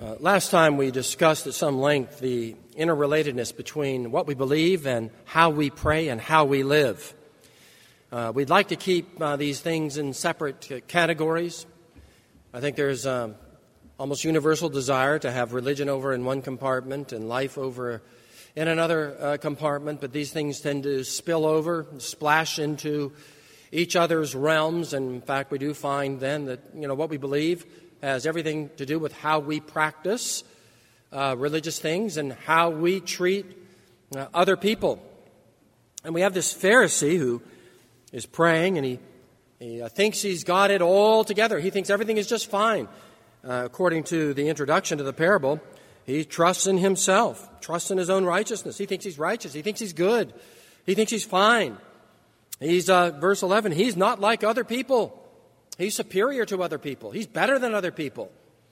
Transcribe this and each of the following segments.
Last time we discussed at some length the interrelatedness between what we believe and how we pray and how we live. We'd like to keep these things in separate categories. I think there's almost universal desire to have religion over in one compartment and life over in another compartment, but these things tend to spill over, splash into each other's realms, and in fact we do find then that what we believe has everything to do with how we practice religious things and how we treat other people. And we have this Pharisee who is praying, and he thinks he's got it all together. He thinks everything is just fine. According to the introduction to the parable, he trusts in himself, trusts in his own righteousness. He thinks he's righteous. He thinks he's good. He thinks he's fine. He's, verse 11, he's not like other people. He's superior to other people. He's better than other people.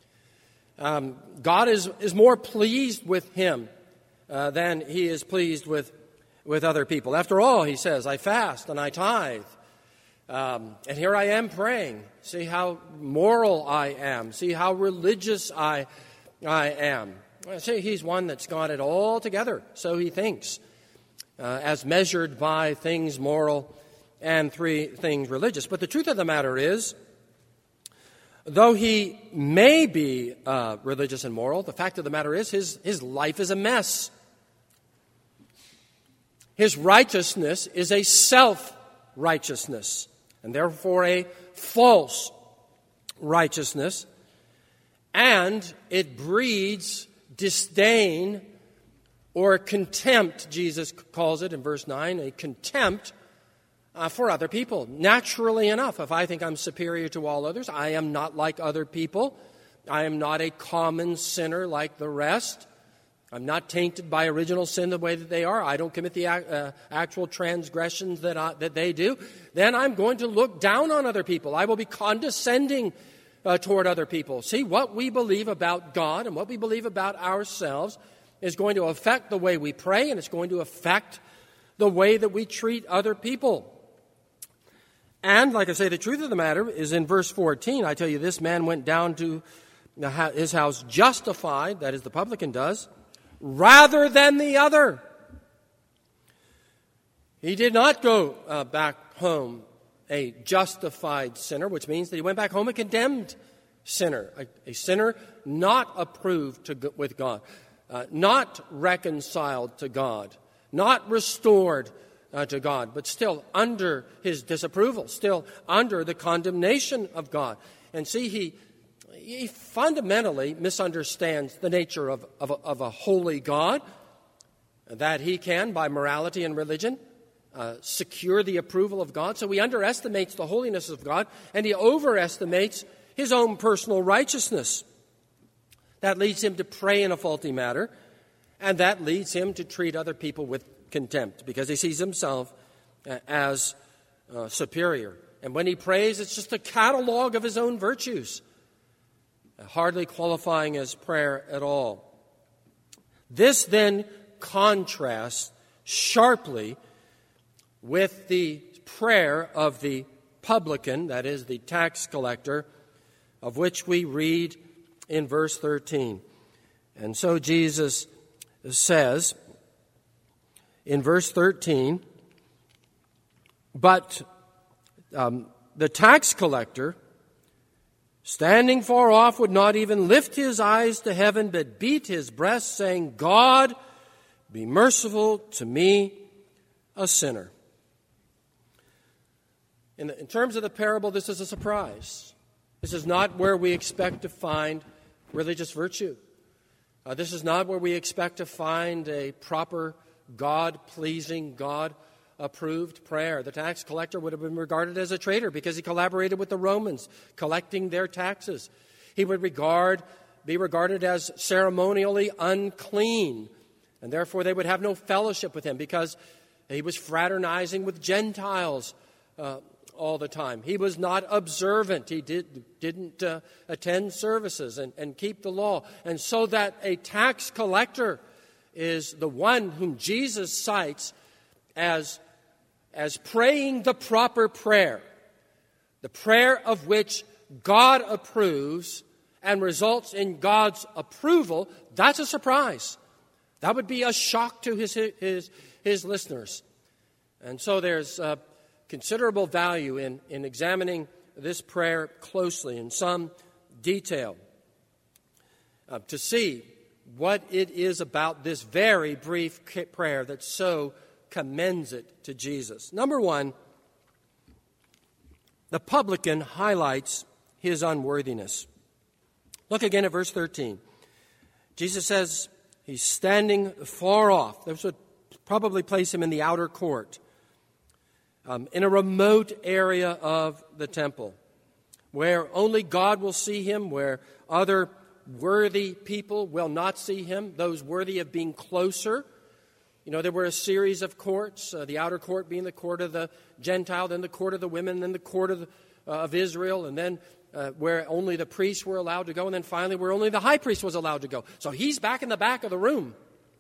God is more pleased with him than he is pleased with other people. After all, he says, I fast and I tithe. And here I am praying. See how moral I am. See how religious I am. See, he's one that's got it all together, so he thinks, as measured by things moral and things religious. But the truth of the matter is, though he may be religious and moral, the fact of the matter is his life is a mess. His righteousness is a self-righteousness, and therefore a false righteousness, and it breeds disdain or contempt, Jesus calls it in verse 9, a contempt for other people. Naturally enough, if I think I'm superior to all others, I am not like other people. I am not a common sinner like the rest. I'm not tainted by original sin the way that they are. I don't commit the actual transgressions that they do. Then I'm going to look down on other people. I will be condescending toward other people. See, what we believe about God and what we believe about ourselves is going to affect the way we pray, and it's going to affect the way that we treat other people. And, like I say, the truth of the matter is in verse 14, I tell you, this man went down to his house justified, that is, the publican does, rather than the other. He did not go back home a justified sinner, which means that he went back home a condemned sinner, a sinner not approved with God, not reconciled to God, not restored to God, but still under his disapproval, still under the condemnation of God. And see, he fundamentally misunderstands the nature of a holy God, that he can, by morality and religion, secure the approval of God. So he underestimates the holiness of God, and he overestimates his own personal righteousness. That leads him to pray in a faulty manner, and that leads him to treat other people with contempt, because he sees himself as superior. And when he prays, it's just a catalog of his own virtues, hardly qualifying as prayer at all. This then contrasts sharply with the prayer of the publican, that is, the tax collector, of which we read in verse 13. And so Jesus says in verse 13, but the tax collector, standing far off, would not even lift his eyes to heaven, but beat his breast, saying, God, be merciful to me, a sinner. In terms of the parable, this is a surprise. This is not where we expect to find religious virtue. This is not where we expect to find a proper, God-pleasing, God-approved prayer. The tax collector would have been regarded as a traitor because he collaborated with the Romans, collecting their taxes. He would be regarded as ceremonially unclean, and therefore they would have no fellowship with him because he was fraternizing with Gentiles all the time. He was not observant. He didn't attend services and keep the law. And so that a tax collector is the one whom Jesus cites as praying the proper prayer, the prayer of which God approves and results in God's approval, that's a surprise. That would be a shock to his listeners. And so there's considerable value in examining this prayer closely in some detail to see what it is about this very brief prayer that so commends it to Jesus. Number one, the publican highlights his unworthiness. Look again at verse 13. Jesus says he's standing far off. This would probably place him in the outer court, in a remote area of the temple, where only God will see him, where other worthy people will not see him, those worthy of being closer. You know, there were a series of courts, the outer court being the court of the Gentile, then the court of the women, then the court of Israel, and then where only the priests were allowed to go, and then finally where only the high priest was allowed to go. So he's back in the back of the room.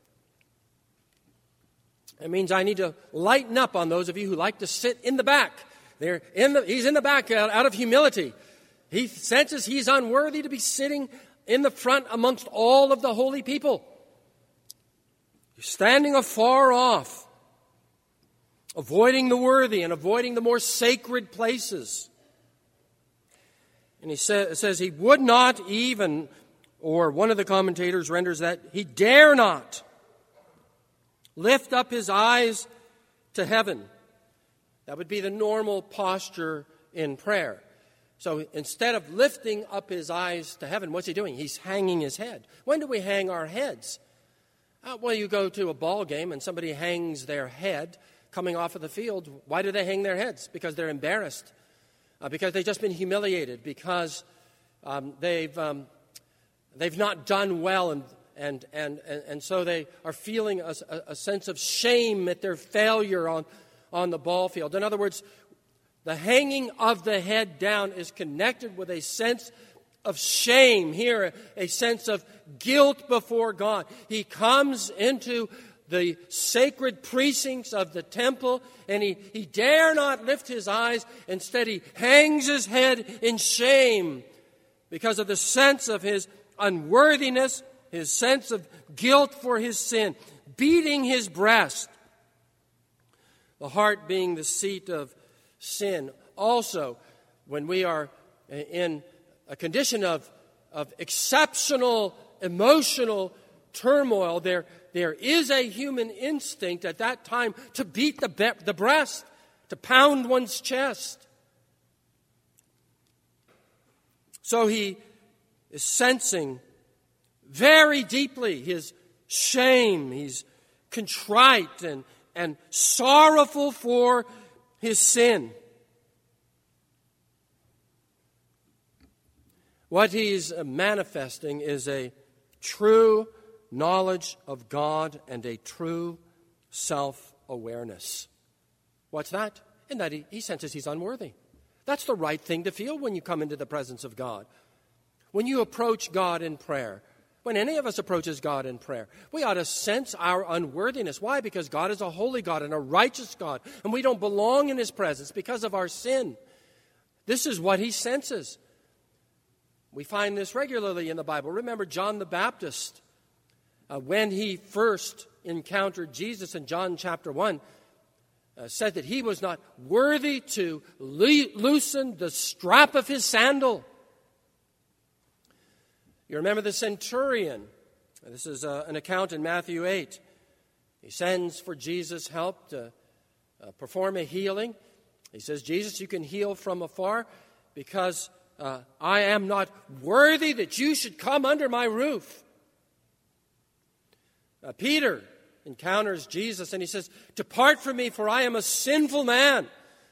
It means I need to lighten up on those of you who like to sit in the back. He's in the back out of humility. He senses he's unworthy to be sitting in the front amongst all of the holy people. He's standing afar off, avoiding the worthy and avoiding the more sacred places. And he says he would not even, or one of the commentators renders that, he dare not lift up his eyes to heaven. That would be the normal posture in prayer. So instead of lifting up his eyes to heaven, what's he doing? He's hanging his head. When do we hang our heads? Well, you go to a ball game and somebody hangs their head coming off of the field. Why do they hang their heads? Because they're embarrassed. Because they've just been humiliated. Because they've not done well, and so they are feeling a sense of shame at their failure on the ball field. In other words, the hanging of the head down is connected with a sense of shame here, a sense of guilt before God. He comes into the sacred precincts of the temple, and he dare not lift his eyes. Instead, he hangs his head in shame because of the sense of his unworthiness, his sense of guilt for his sin, beating his breast. The heart being the seat of sin. Also, when we are in a condition of exceptional emotional turmoil, there is a human instinct at that time to beat the breast, to pound one's chest. So he is sensing very deeply his shame. He's contrite and sorrowful for his sin. What he's manifesting is a true knowledge of God and a true self-awareness. What's that? In that he senses he's unworthy. That's the right thing to feel when you come into the presence of God. When you approach God in prayer, when any of us approaches God in prayer, we ought to sense our unworthiness. Why? Because God is a holy God and a righteous God, and we don't belong in his presence because of our sin. This is what he senses. We find this regularly in the Bible. Remember John the Baptist, when he first encountered Jesus in John chapter 1, said that he was not worthy to loosen the strap of his sandal. You remember the centurion. This is an account in Matthew 8. He sends for Jesus' help to perform a healing. He says, Jesus, you can heal from afar because I am not worthy that you should come under my roof. Peter encounters Jesus and he says, depart from me, for I am a sinful man.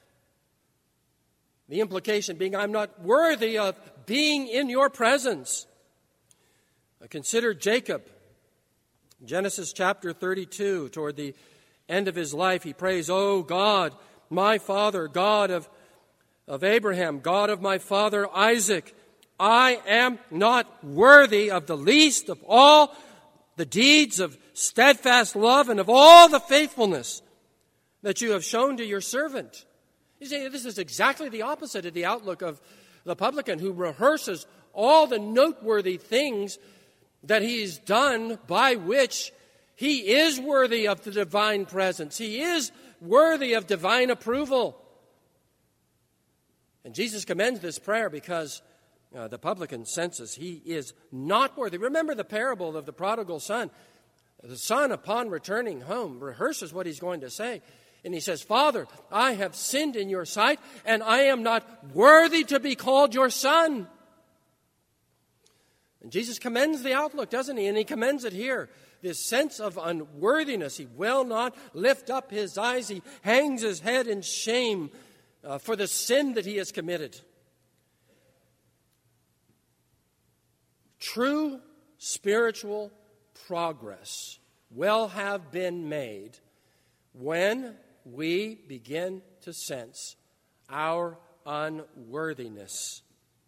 The implication being, I'm not worthy of being in your presence. Consider Jacob. Genesis chapter 32, toward the end of his life, he prays, "O God, my father, God of Abraham, God of my father Isaac, I am not worthy of the least of all the deeds of steadfast love and of all the faithfulness that you have shown to your servant." You see, this is exactly the opposite of the outlook of the publican who rehearses all the noteworthy things that he's done by which he is worthy of the divine presence. He is worthy of divine approval. And Jesus commends this prayer because the publican senses he is not worthy. Remember the parable of the prodigal son. The son, upon returning home, rehearses what he's going to say. And he says, Father, I have sinned in your sight, and I am not worthy to be called your son. And Jesus commends the outlook, doesn't he? And he commends it here. This sense of unworthiness. He will not lift up his eyes. He hangs his head in shame for the sin that he has committed. True spiritual progress will have been made when we begin to sense our unworthiness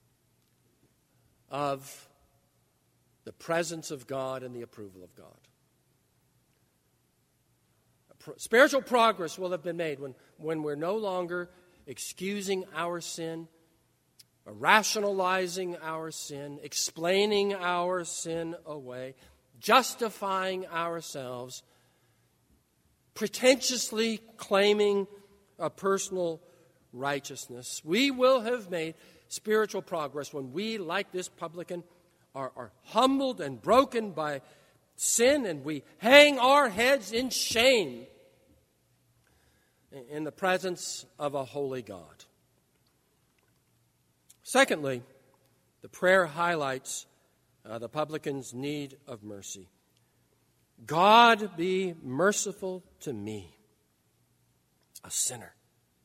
of the presence of God and the approval of God. Spiritual progress will have been made when we're no longer excusing our sin, rationalizing our sin, explaining our sin away, justifying ourselves, pretentiously claiming a personal righteousness. We will have made spiritual progress when we, like this publican, are humbled and broken by sin, and we hang our heads in shame in the presence of a holy God. Secondly, the prayer highlights the publican's need of mercy. God, be merciful to me, a sinner.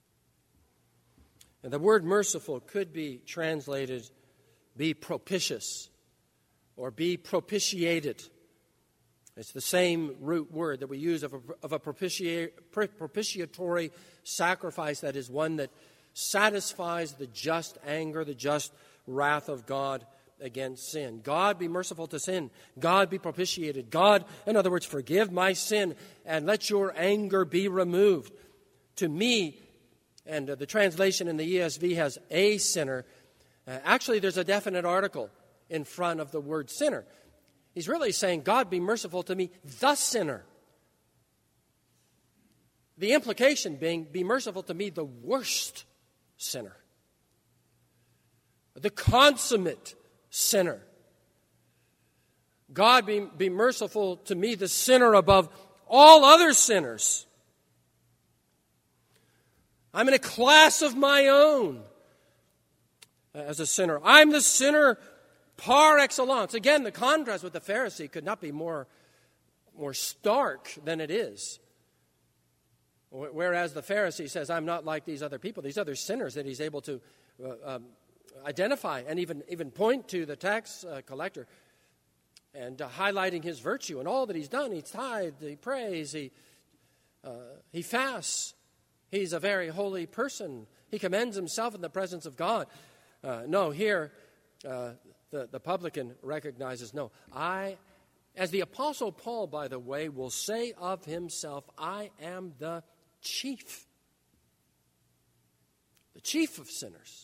And the word merciful could be translated be propitious or be propitiated. It's the same root word that we use of a propitiatory sacrifice, that is one that satisfies the just anger, the just wrath of God against sin. God, be merciful to sin. God, be propitiated. God, in other words, forgive my sin and let your anger be removed. To me, and the translation in the ESV has a sinner. Actually, there's a definite article in front of the word sinner. He's really saying, God, be merciful to me, the sinner. The implication being, be merciful to me, the worst sinner. The consummate sinner. God, be merciful to me, the sinner above all other sinners. I'm in a class of my own as a sinner. I'm the sinner par excellence. Again, the contrast with the Pharisee could not be more stark than it is. Whereas the Pharisee says, I'm not like these other people, these other sinners that he's able to identify and even point to the tax collector and highlighting his virtue and all that he's done. He's tithed, he prays, he fasts. He's a very holy person. He commends himself in the presence of God. No, here the publican recognizes, no, as the Apostle Paul, by the way, will say of himself, I am the chief of sinners.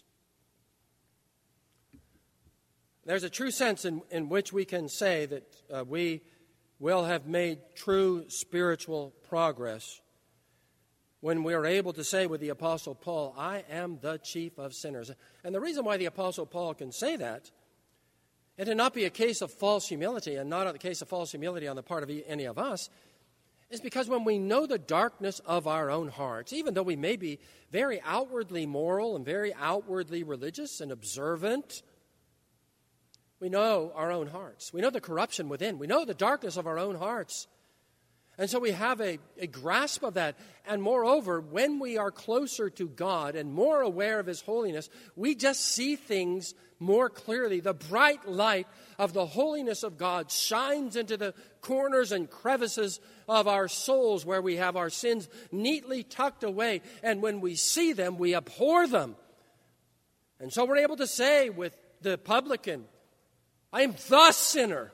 There's a true sense in which we can say that we will have made true spiritual progress when we are able to say with the Apostle Paul, I am the chief of sinners. And the reason why the Apostle Paul can say that, it would not be a case of false humility and not a case of false humility on the part of any of us, is because when we know the darkness of our own hearts, even though we may be very outwardly moral and very outwardly religious and observant, we know our own hearts. We know the corruption within. We know the darkness of our own hearts. And so we have a grasp of that. And moreover, when we are closer to God and more aware of His holiness, we just see things more clearly. The bright light of the holiness of God shines into the corners and crevices of our souls where we have our sins neatly tucked away. And when we see them, we abhor them. And so we're able to say with the publican, I am the sinner.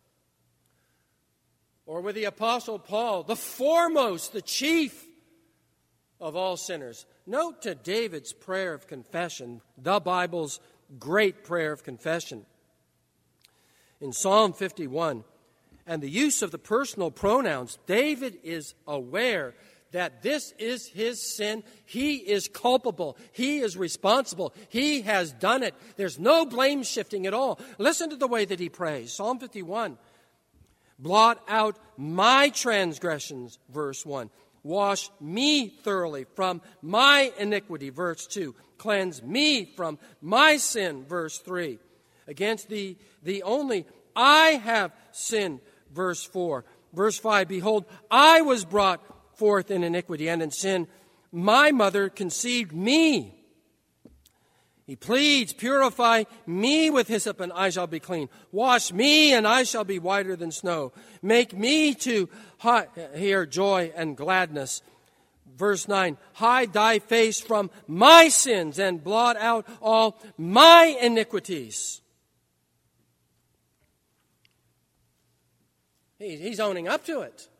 Or with the Apostle Paul, the foremost, the chief of all sinners. Note to David's prayer of confession, the Bible's great prayer of confession. In Psalm 51, and the use of the personal pronouns, David is aware that this is his sin. He is culpable. He is responsible. He has done it. There's no blame shifting at all. Listen to the way that he prays. Psalm 51. Blot out my transgressions, verse 1. Wash me thoroughly from my iniquity, verse 2. Cleanse me from my sin, verse 3. Against the only I have sinned, verse 4. Verse 5. Behold, I was brought forth in iniquity, and in sin my mother conceived me. He pleads, purify me with hyssop, and I shall be clean. Wash me, and I shall be whiter than snow. Make me to hear joy and gladness. Verse 9, hide thy face from my sins, and blot out all my iniquities. He's owning up to it.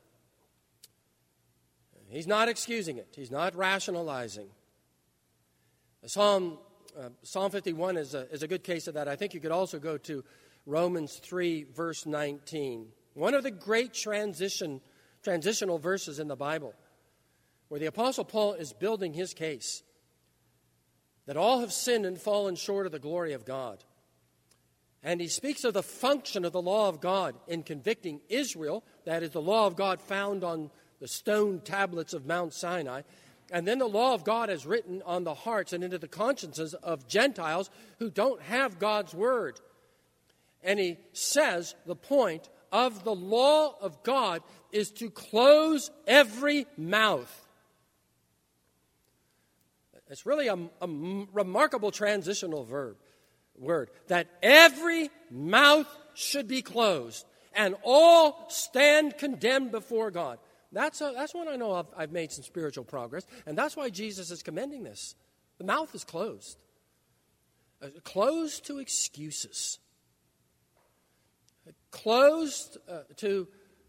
He's not excusing it. He's not rationalizing. Psalm 51 is a good case of that. I think you could also go to Romans 3, verse 19. One of the great transitional verses in the Bible, where the Apostle Paul is building his case that all have sinned and fallen short of the glory of God. And he speaks of the function of the law of God in convicting Israel, that is the law of God found on the stone tablets of Mount Sinai, and then the law of God is written on the hearts and into the consciences of Gentiles who don't have God's word. And he says the point of the law of God is to close every mouth. It's really a remarkable transitional word, that every mouth should be closed and all stand condemned before God. That's when I know I've made some spiritual progress, and that's why Jesus is commending this. The mouth is closed. Closed to excuses. Closed to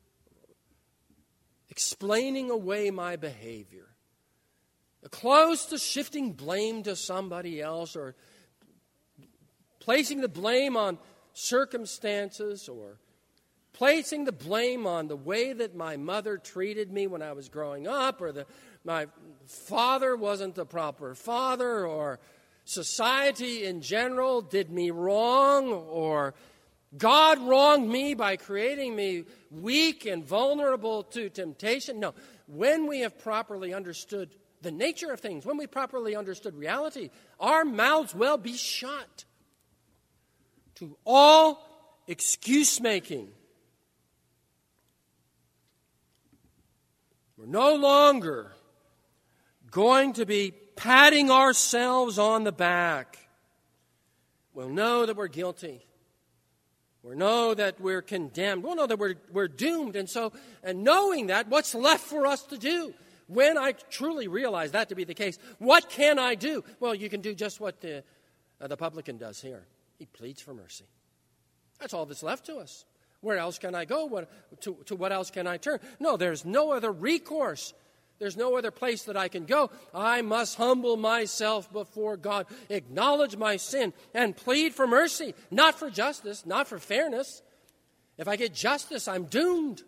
explaining away my behavior. Closed to shifting blame to somebody else or placing the blame on circumstances or placing the blame on the way that my mother treated me when I was growing up, or my father wasn't the proper father, or society in general did me wrong, or God wronged me by creating me weak and vulnerable to temptation. No, when we have properly understood the nature of things, when we properly understood reality, our mouths will be shut to all excuse-making. We're no longer going to be patting ourselves on the back. We'll know that we're guilty. We'll know that we're condemned. We'll know that we're doomed. And knowing that, what's left for us to do? When I truly realize that to be the case, what can I do? Well, you can do just what the publican does here. He pleads for mercy. That's all that's left to us. Where else can I go? To what else can I turn? No, there's no other recourse. There's no other place that I can go. I must humble myself before God, acknowledge my sin, and plead for mercy, not for justice, not for fairness. If I get justice, I'm doomed.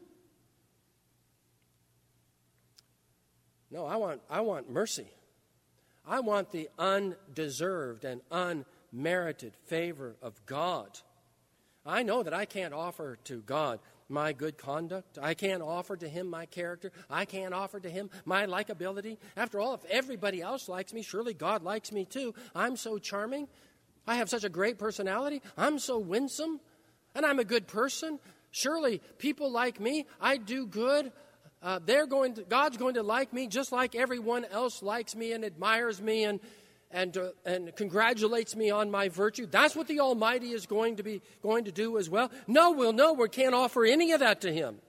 No, I want mercy. I want the undeserved and unmerited favor of God. I know that I can't offer to God my good conduct. I can't offer to Him my character. I can't offer to Him my likability. After all, if everybody else likes me, surely God likes me too. I'm so charming. I have such a great personality. I'm so winsome. And I'm a good person. Surely people like me. I do good. God's going to like me just like everyone else likes me and admires me and congratulates me on my virtue. That's what the Almighty is going to do as well. No, we can't offer any of that to Him.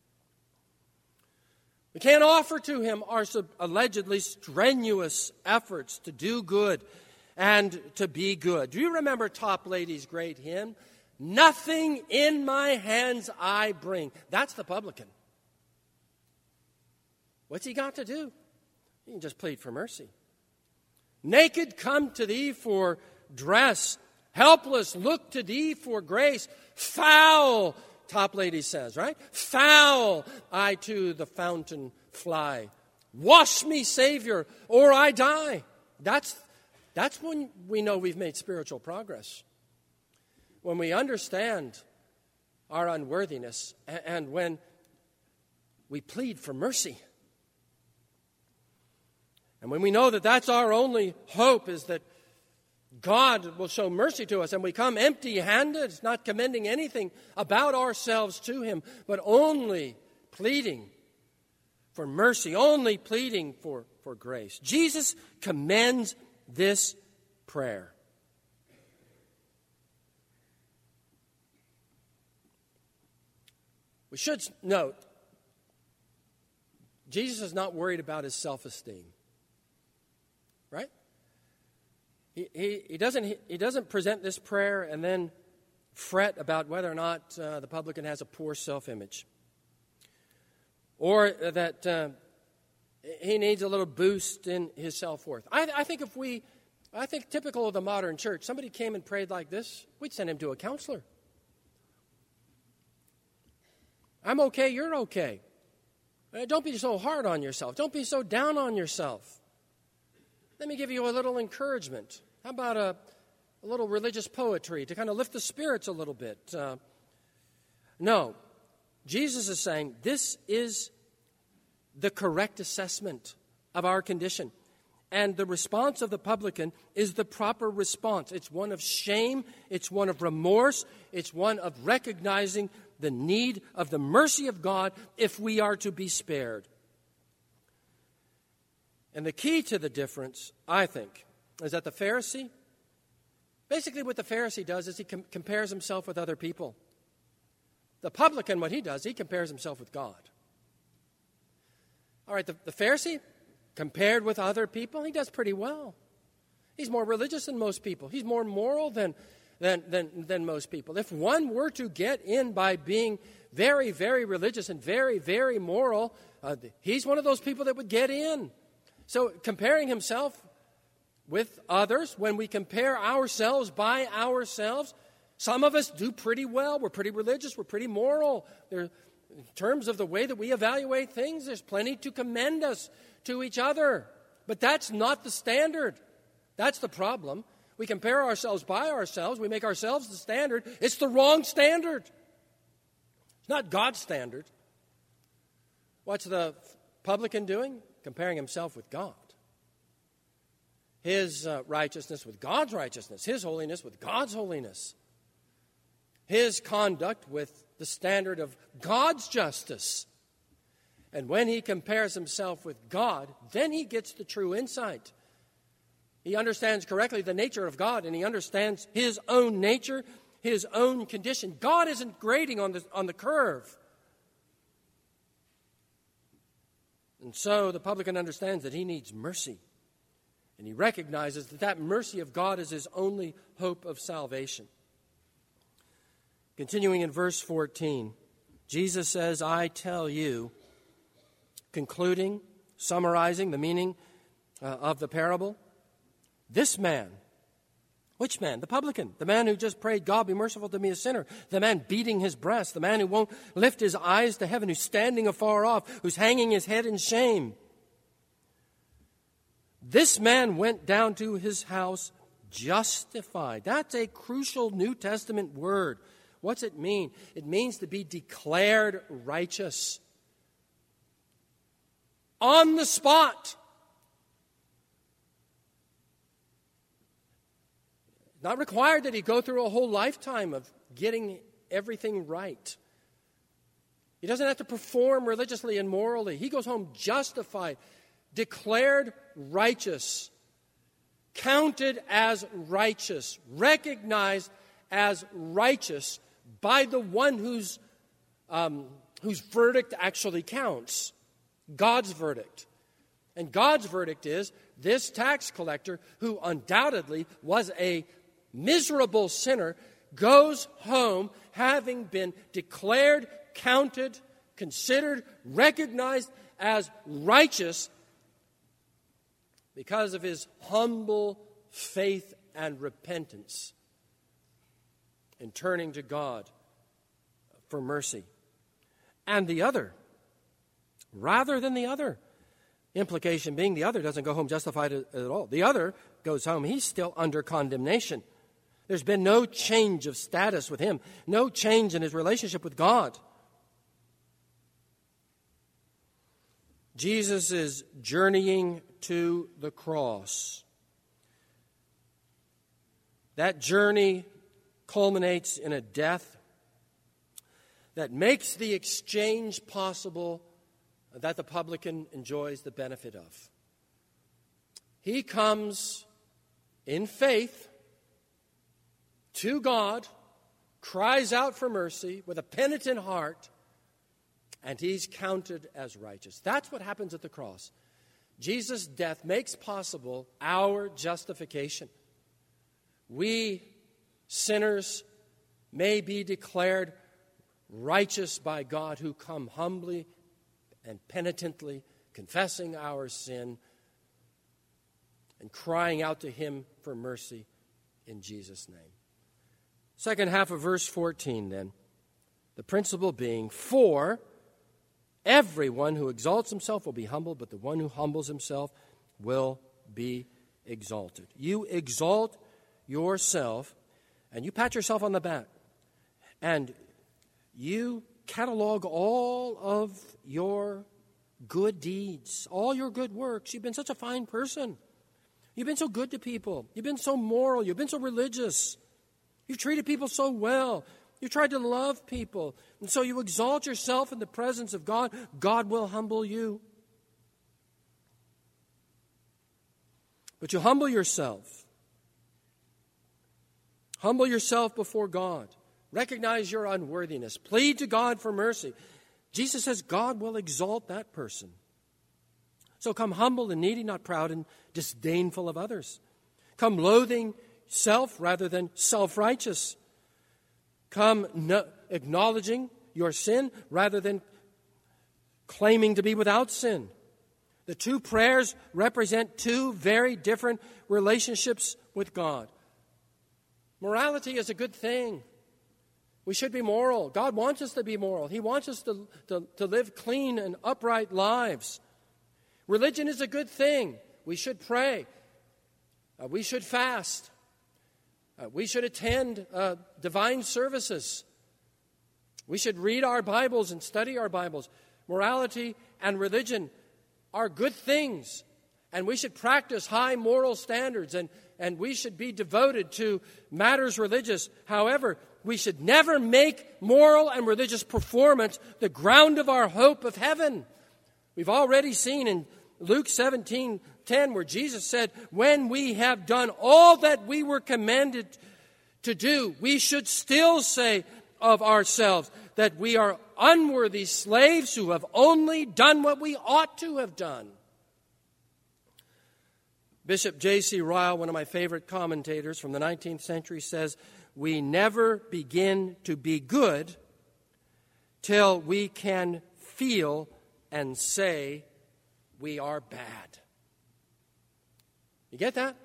We can't offer to Him our allegedly strenuous efforts to do good and to be good. Do you remember Toplady's great hymn? Nothing in my hands I bring. That's the publican. What's he got to do? He can just plead for mercy. Naked come to thee for dress, helpless, look to thee for grace. Foul, Toplady says, right? Foul, I to the fountain fly. Wash me, Savior, or I die. That's when we know we've made spiritual progress. When we understand our unworthiness and when we plead for mercy. And when we know that that's our only hope, is that God will show mercy to us, and we come empty-handed, not commending anything about ourselves to Him, but only pleading for mercy, only pleading for grace. Jesus commends this prayer. We should note, Jesus is not worried about his self-esteem. Right? He doesn't present this prayer and then fret about whether or not the publican has a poor self-image, or that he needs a little boost in his self-worth. I think typical of the modern church, somebody came and prayed like this, we'd send him to a counselor. I'm okay, you're okay. Don't be so hard on yourself. Don't be so down on yourself. Let me give you a little encouragement. How about a little religious poetry to kind of lift the spirits a little bit? No. Jesus is saying this is the correct assessment of our condition. And the response of the publican is the proper response. It's one of shame. It's one of remorse. It's one of recognizing the need of the mercy of God if we are to be spared. And the key to the difference, I think, is that the Pharisee, basically what the Pharisee does is he compares himself with other people. The publican, what he does, he compares himself with God. All right, the Pharisee, compared with other people, he does pretty well. He's more religious than most people. He's more moral than most people. If one were to get in by being very, very religious and very, very moral, he's one of those people that would get in. So comparing himself with others, when we compare ourselves by ourselves, some of us do pretty well. We're pretty religious. We're pretty moral. In terms of the way that we evaluate things, there's plenty to commend us to each other. But that's not the standard. That's the problem. We compare ourselves by ourselves. We make ourselves the standard. It's the wrong standard. It's not God's standard. What's the publican doing? Comparing himself with God. His righteousness with God's righteousness. His holiness with God's holiness. His conduct with the standard of God's justice. And when he compares himself with God, then he gets the true insight. He understands correctly the nature of God, and he understands his own nature, his own condition. God isn't grading on the curve. And so the publican understands that he needs mercy. And he recognizes that mercy of God is his only hope of salvation. Continuing in verse 14, Jesus says, I tell you, concluding, summarizing the meaning of the parable, this man, which man? The publican, the man who just prayed, God be merciful to me, a sinner, the man beating his breast, the man who won't lift his eyes to heaven, who's standing afar off, who's hanging his head in shame. This man went down to his house justified. That's a crucial New Testament word. What's it mean? It means to be declared righteous. On the spot. Not required that he go through a whole lifetime of getting everything right. He doesn't have to perform religiously and morally. He goes home justified, declared righteous, counted as righteous, recognized as righteous by the one whose verdict actually counts, God's verdict. And God's verdict is this tax collector, who undoubtedly was a miserable sinner, goes home having been declared, counted, considered, recognized as righteous because of his humble faith and repentance in turning to God for mercy. And the other, rather than the other. Implication being the other doesn't go home justified at all. The other goes home, he's still under condemnation. There's been no change of status with him, no change in his relationship with God. Jesus is journeying to the cross. That journey culminates in a death that makes the exchange possible that the publican enjoys the benefit of. He comes in faith to God, cries out for mercy with a penitent heart, and he's counted as righteous. That's what happens at the cross. Jesus' death makes possible our justification. We, sinners, may be declared righteous by God who come humbly and penitently, confessing our sin and crying out to him for mercy in Jesus' name. Second half of verse 14 then. The principle being, for everyone who exalts himself will be humbled, but the one who humbles himself will be exalted. You exalt yourself and you pat yourself on the back and you catalog all of your good deeds, all your good works. You've been such a fine person. You've been so good to people. You've been so moral. You've been so religious. You've treated people so well. You've tried to love people. And so you exalt yourself in the presence of God. God will humble you. But you humble yourself. Humble yourself before God. Recognize your unworthiness. Plead to God for mercy. Jesus says God will exalt that person. So come humble and needy, not proud and disdainful of others. Come loathing self rather than self-righteous. Come acknowledging your sin rather than claiming to be without sin. The two prayers represent two very different relationships with God. Morality is a good thing. We should be moral. God wants us to be moral. He wants us to live clean and upright lives. Religion is a good thing. We should pray. We should fast. We should attend divine services. We should read our Bibles and study our Bibles. Morality and religion are good things. And we should practice high moral standards. And we should be devoted to matters religious. However, we should never make moral and religious performance the ground of our hope of heaven. We've already seen in Luke 17:10 where Jesus said, when we have done all that we were commanded to do, we should still say of ourselves that we are unworthy slaves who have only done what we ought to have done. Bishop J.C. Ryle, one of my favorite commentators from the 19th century, says, we never begin to be good till we can feel and say we are bad. You get that?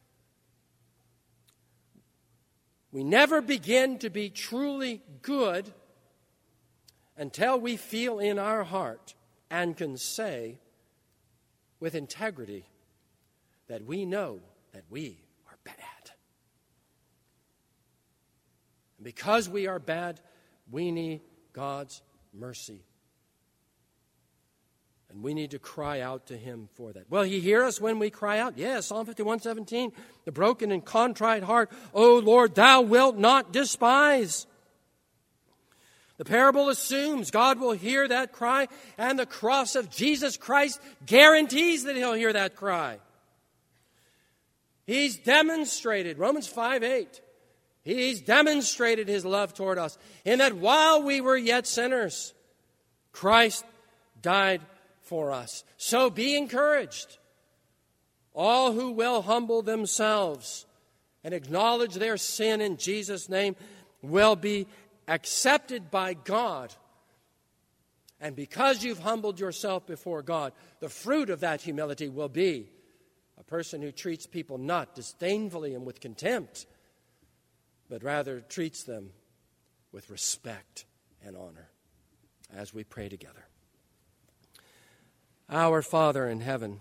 We never begin to be truly good until we feel in our heart and can say with integrity that we know that we are bad. And because we are bad, we need God's mercy. And we need to cry out to him for that. Will he hear us when we cry out? Yes, Psalm 51:17. The broken and contrite heart, O Lord, thou wilt not despise. The parable assumes God will hear that cry, and the cross of Jesus Christ guarantees that he'll hear that cry. He's demonstrated, Romans 5:8, he's demonstrated his love toward us in that while we were yet sinners, Christ died for us. So be encouraged. All who will humble themselves and acknowledge their sin in Jesus' name will be accepted by God. And because you've humbled yourself before God, the fruit of that humility will be a person who treats people not disdainfully and with contempt, but rather treats them with respect and honor as we pray together. Our Father in heaven,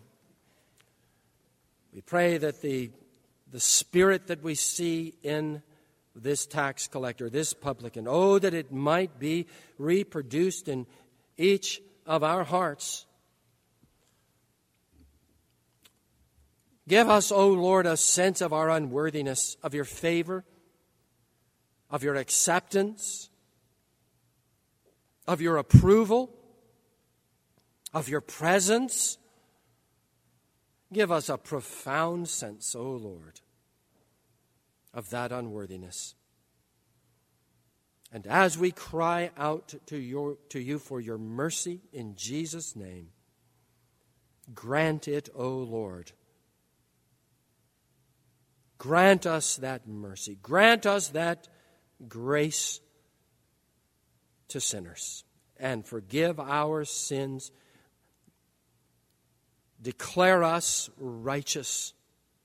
we pray that the spirit that we see in this tax collector, this publican, oh, that it might be reproduced in each of our hearts. Give us, O Lord, a sense of our unworthiness, of your favor, of your acceptance, of your approval, of your presence. Give us a profound sense, O Lord, of that unworthiness. And as we cry out to you for your mercy in Jesus' name, grant it, O Lord. Grant us that mercy. Grant us that grace to sinners. And forgive our sins. Declare us righteous.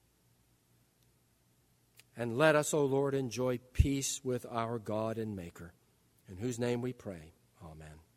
And let us, O Lord, enjoy peace with our God and Maker, in whose name we pray. Amen.